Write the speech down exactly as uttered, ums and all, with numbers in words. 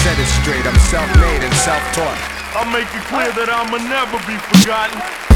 set it straight, I'm self-made and self-taught. I'll make it clear that I'ma never be forgotten.